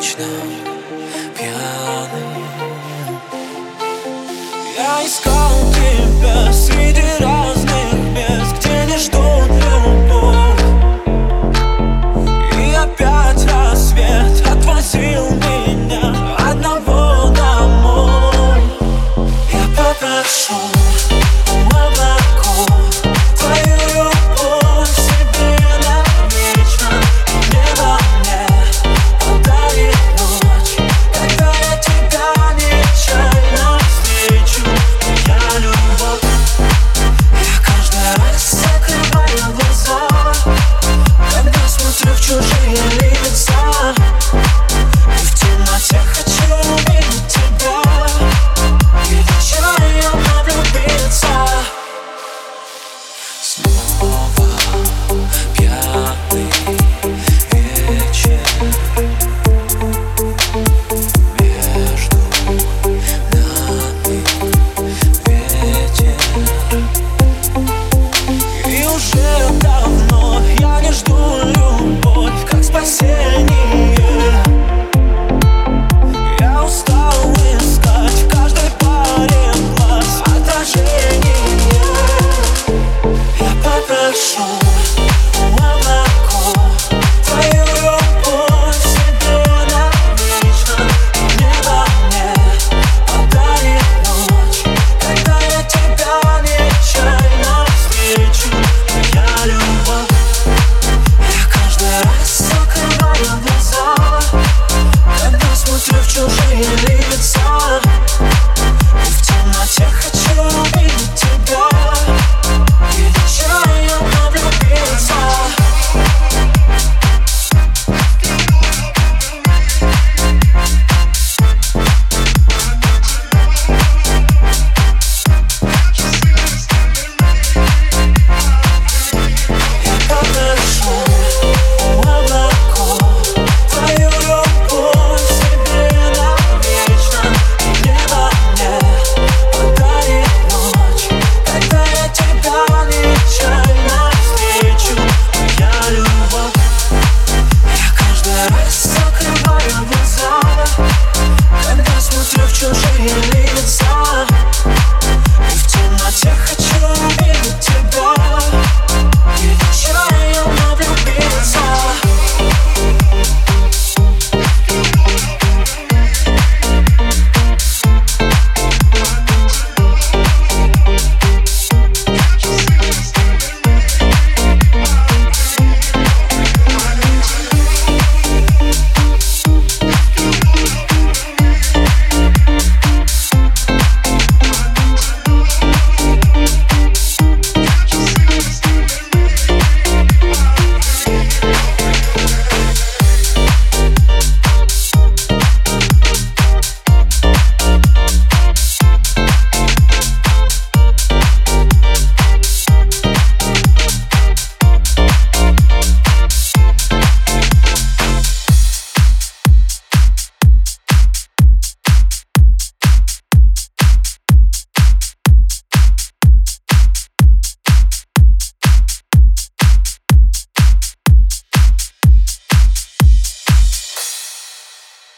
вечно пьяный. Я искал тебя среди разных мест, где не ждут любовь. И опять рассвет отвозил меня одного домой. Я попрошу у облаков твою любовь себе навечно. И небо мне подарит ночь, когда я тебя нечаянно встречу. Моя любовь. Я каждый раз закрываю глаза, когда смотрю в чужие лица. И в темноте хочу увидеть тебя и нечаянно влюбиться. Снова пьяный вечер, между нами ветер. И уже давно я не жду любовь как спасение. Я устал искать в каждой паре глаз отражение. Я попрошу у облаков твою любовь себе навечно. И небо мне подарит ночь, когда я тебя нечаянно встречу. Моя любовь. Я каждый раз закрываю глаза, когда смотрю в чужие лица. И в темноте хочу увидеть тебя и нечаянно влюбиться. Я попрошу у облаков твою любовь себе навечно. И небо мне подарит ночь, когда я тебя нечаянно встречу. Моя любовь. Я каждый раз закрываю глаза, когда смотрю в чужие лица.